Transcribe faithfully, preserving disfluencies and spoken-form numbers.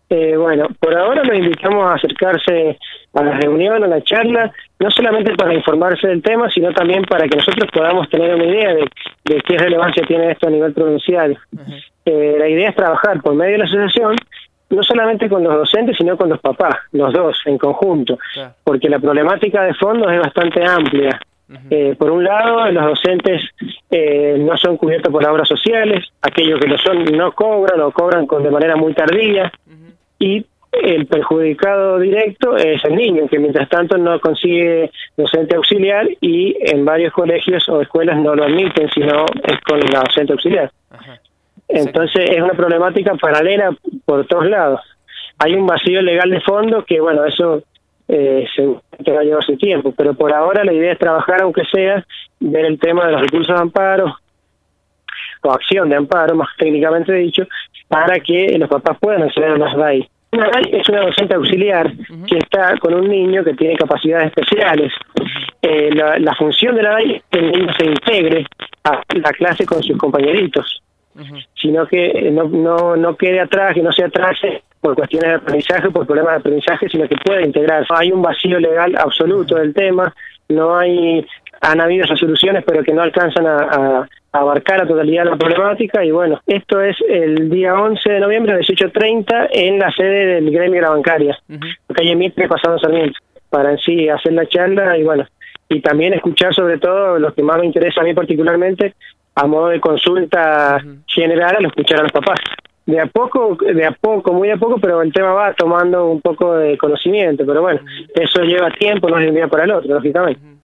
Eh, bueno, por ahora los invitamos a acercarse a la reunión, a la charla, no solamente para informarse del tema, sino también para que nosotros podamos tener una idea de, de qué relevancia tiene esto a nivel provincial. Uh-huh. Eh, la idea es trabajar por medio de la asociación, no solamente con los docentes, sino con los papás, los dos en conjunto, yeah. porque la problemática de fondos es bastante amplia. Uh-huh. Eh, por un lado, los docentes eh, no son cubiertos por las obras sociales, aquellos que lo son no cobran o cobran con de manera muy tardía, uh-huh. y el perjudicado directo es el niño, que mientras tanto no consigue docente auxiliar y en varios colegios o escuelas no lo admiten, sino es con la docente auxiliar. Uh-huh. Entonces es una problemática paralela por todos lados. Hay un vacío legal de fondos que, bueno, eso eh, se va a llevar su tiempo, pero por ahora la idea es trabajar, aunque sea, ver el tema de los recursos de amparo o acción de amparo, más técnicamente dicho, para que los papás puedan acceder a las D A I. Una D A I es una docente auxiliar uh-huh. que está con un niño que tiene capacidades especiales. Eh, la, la función de la D A I es que el niño se integre a la clase con sus compañeritos. Uh-huh. Sino que no, no, no quede atrás, que no se atrase por cuestiones de aprendizaje, por problemas de aprendizaje, sino que pueda integrarse. Hay un vacío legal absoluto uh-huh. del tema, no hay, han habido resoluciones, pero que no alcanzan a, a, a abarcar la totalidad de la problemática, y bueno, esto es el día once de noviembre a las dieciocho treinta en la sede del gremio de la bancaria, uh-huh. calle Mitre, pasando Sarmiento, para en sí hacer la charla, y bueno, y también escuchar sobre todo lo que más me interesa a mí particularmente, a modo de consulta uh-huh. general, al escuchar a los papás. De a poco, de a poco, muy a poco, pero el tema va tomando un poco de conocimiento, pero bueno, uh-huh. eso lleva tiempo, no es de un día para el otro, lógicamente. Uh-huh.